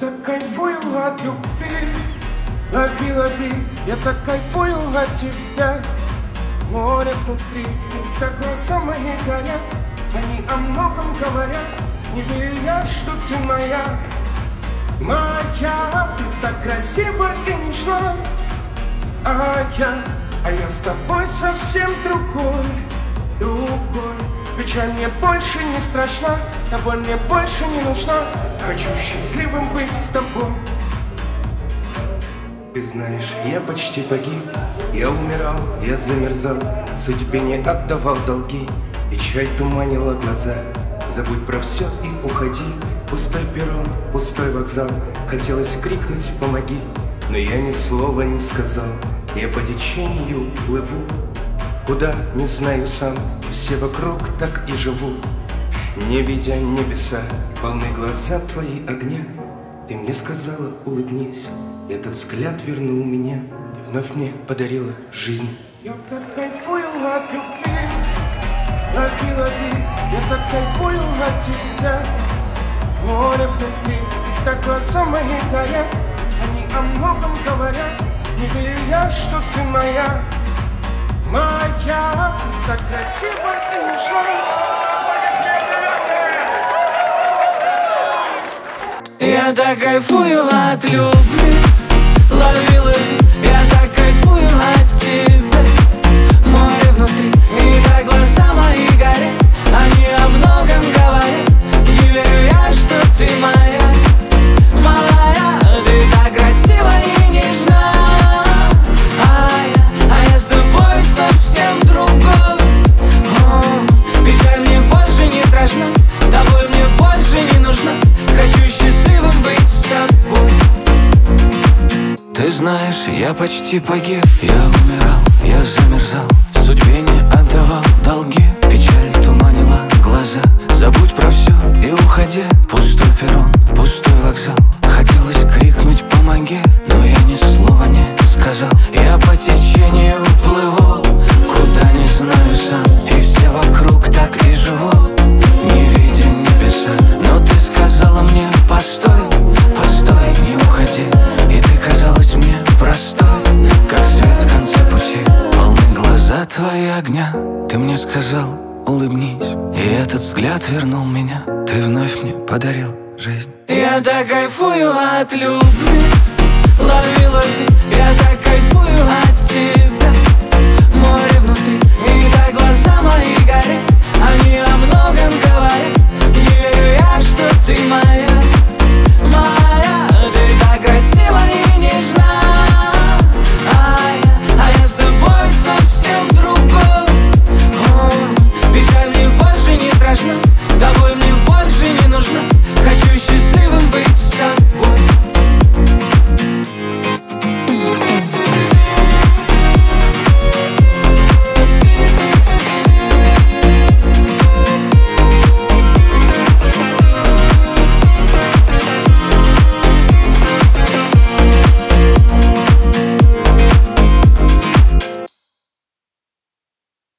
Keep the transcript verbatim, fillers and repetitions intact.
так кайфую от любви. Лови, лови, я так кайфую от тебя. Море внутри, так глаза мои горят. Они о многом говорят. Не верю я, что ты моя. Моя, ты так красива и нежна. А я, а я с тобой совсем другой. Другой. Печаль мне больше не страшна, а боль мне больше не нужна. Хочу счастливым быть с тобой. Ты знаешь, я почти погиб. Я умирал, я замерзал, судьбе не отдавал долги. Печаль туманила глаза. Забудь про все и уходи. Пустой перрон, пустой вокзал. Хотелось крикнуть «помоги», но я ни слова не сказал. Я по течению плыву, куда не знаю сам. Все вокруг так и живут, не видя небеса. Полны глаза твои огня. Ты мне сказала улыбнись, этот взгляд вернул меня. Ты вновь мне подарила жизнь. Я так кайфую от любви. Лови, лови, я так кайфую от тебя. Море внутри, так глаза мои горят. Они о многом говорят. Не верю я, что ты моя. Моя, ты так красива и нежна. Я так кайфую от любви. Лови, лови, я так кайфую от тебя. Море внутри, и так глаза мои горят. Они о многом говорят. Не верю я, что ты моя. Моя, ты так красива и нежна. А я, а я с тобой совсем другой. О, печаль мне больше не страшна, да боль мне больше не нужна. Хочу счастливым быть с тобой. Ты знаешь, я почти погиб. Я умирал, я замерзал, судьбе не отдавал долги. Печаль туманила глаза. Забудь про все и уходи. Пустой перрон, пустой вокзал. Хотелось крикнуть «помоги», но я ни слова не сказал. Я по течению плыву, куда не знаю сам. И все вокруг так и живут, не видя небеса. Но ты сказала мне «постой, постой, не уходи». И ты казалась мне простой, как свет в конце пути. Полны глаза твои огня. Ты мне сказал улыбнись, и этот взгляд вернул меня. Ты вновь мне подарил жизнь. Я так кайфую от любви. Лови, лови, я так кайфую от тебя. Море внутри, и так глаза мои горят. Они о многом говорят. Не верю я, что ты моя.